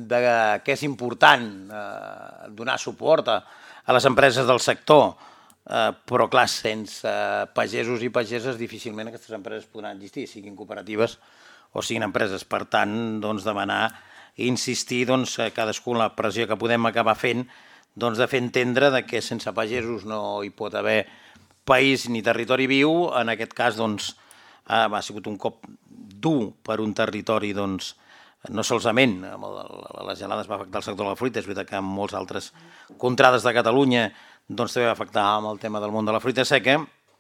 que és important donar suport a les empreses del sector, però clar, sense pagesos i pageses difícilment aquestes empreses podran existir, siguin cooperatives o siguin empreses. Per tant, demanar i insistir cadascú en la pressió que podem acabar fent, de fer entendre que sense pagesos no hi pot haver país ni territori viu. En aquest cas ha sigut un cop dur per un territori, no solament les gelades va afectar el sector de la fruita, és veritat que en molts altres contrades de Catalunya també va afectar amb el tema del món de la fruita seca,